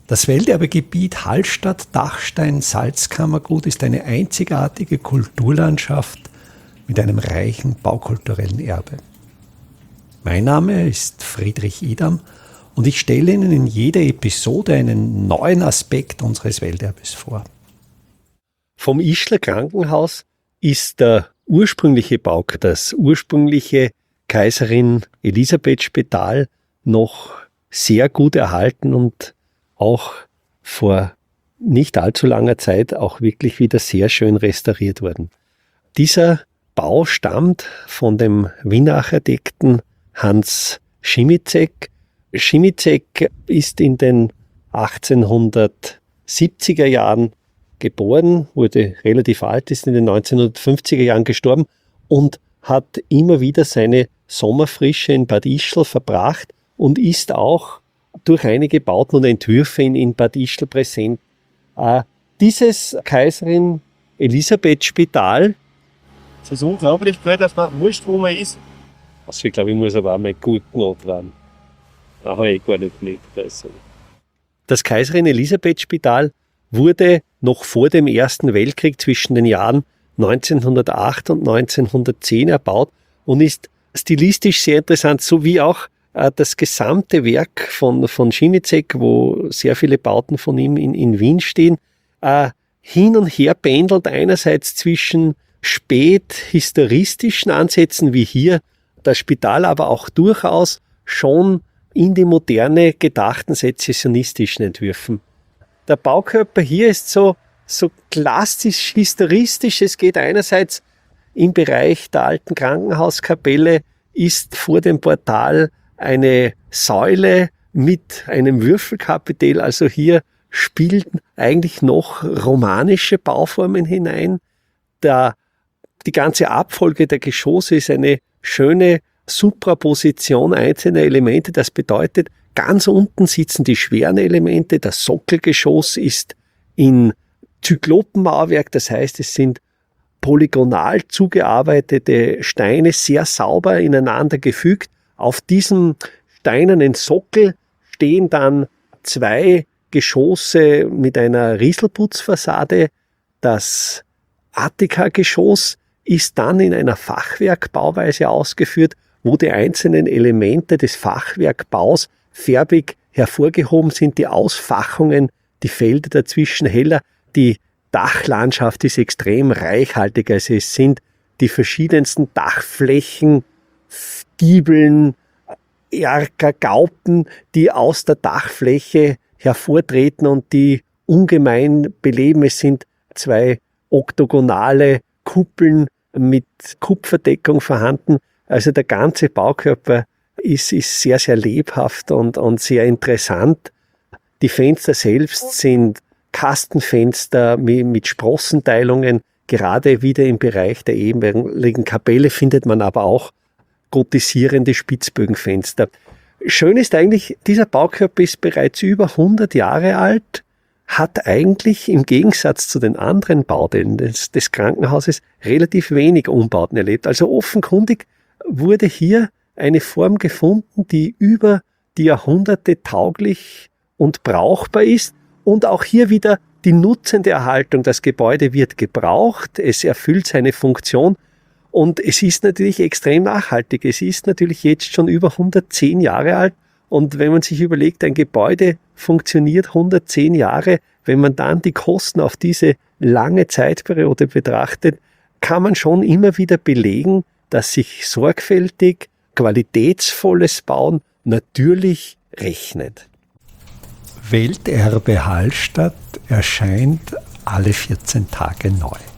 Das Welterbegebiet Hallstatt-Dachstein-Salzkammergut ist eine einzigartige Kulturlandschaft mit einem reichen baukulturellen Erbe. Mein Name ist Friedrich Idam und ich stelle Ihnen in jeder Episode einen neuen Aspekt unseres Welterbes vor. Vom Ischler Krankenhaus ist der ursprüngliche Bau, das ursprüngliche Kaiserin Elisabeth Spital, noch sehr gut erhalten und auch vor nicht allzu langer Zeit auch wirklich wieder sehr schön restauriert worden. Dieser Bau stammt von dem Wiener Architekten Hans Schimizek. Schimizek ist in den 1870er Jahren geboren, wurde relativ alt, ist in den 1950er Jahren gestorben und hat immer wieder seine Sommerfrische in Bad Ischl verbracht und ist auch durch einige Bauten und Entwürfe in Bad Ischl präsent. Dieses Kaiserin Elisabeth Spital. Es ist unglaublich gut, dass man wurscht, wo man ist. Also ich glaube, ich muss aber auch mal Gurken antragen. Da habe ich gar nicht gelegt. Also. Das Kaiserin Elisabeth Spital wurde noch vor dem Ersten Weltkrieg zwischen den Jahren 1908 und 1910 erbaut und ist stilistisch sehr interessant, so wie auch das gesamte Werk von Schimizek, wo sehr viele Bauten von ihm in Wien stehen, hin und her pendelt einerseits zwischen späthistoristischen Ansätzen wie hier das Spital, aber auch durchaus schon in die Moderne gedachten sezessionistischen Entwürfen. Der Baukörper hier ist so klassisch historistisch. Es geht einerseits im Bereich der alten Krankenhauskapelle, ist vor dem Portal eine Säule mit einem Würfelkapitel, also hier spielen eigentlich noch romanische Bauformen hinein. Die ganze Abfolge der Geschosse ist eine schöne Supraposition einzelner Elemente. Das bedeutet, ganz unten sitzen die schweren Elemente. Das Sockelgeschoss ist in Zyklopenmauerwerk, das heißt, es sind polygonal zugearbeitete Steine, sehr sauber ineinander gefügt. Auf diesem steinernen Sockel stehen dann zwei Geschosse mit einer Rieselputzfassade. Das Attika-Geschoss ist dann in einer Fachwerkbauweise ausgeführt, wo die einzelnen Elemente des Fachwerkbaus färbig hervorgehoben sind, die Ausfachungen, die Felder dazwischen heller. Die Dachlandschaft ist extrem reichhaltig, also es sind die verschiedensten Dachflächen, Giebeln, Erker, Gaupen, die aus der Dachfläche hervortreten und die ungemein beleben. Es sind zwei oktogonale Kuppeln mit Kupferdeckung vorhanden. Also der ganze Baukörper ist sehr, sehr lebhaft und sehr interessant. Die Fenster selbst sind Kastenfenster mit Sprossenteilungen. Gerade wieder im Bereich der ehemaligen Kapelle findet man aber auch gotisierende Spitzbögenfenster. Schön ist eigentlich, dieser Baukörper ist bereits über 100 Jahre alt, hat eigentlich im Gegensatz zu den anderen Bauteilen des Krankenhauses relativ wenig Umbauten erlebt. Also offenkundig wurde hier eine Form gefunden, die über die Jahrhunderte tauglich und brauchbar ist. Und auch hier wieder die nutzende Erhaltung. Das Gebäude wird gebraucht, es erfüllt seine Funktion und es ist natürlich extrem nachhaltig. Es ist natürlich jetzt schon über 110 Jahre alt und wenn man sich überlegt, ein Gebäude funktioniert 110 Jahre, wenn man dann die Kosten auf diese lange Zeitperiode betrachtet, kann man schon immer wieder belegen, dass sich sorgfältig, qualitätsvolles Bauen natürlich rechnet. Welterbe Hallstatt erscheint alle 14 Tage neu.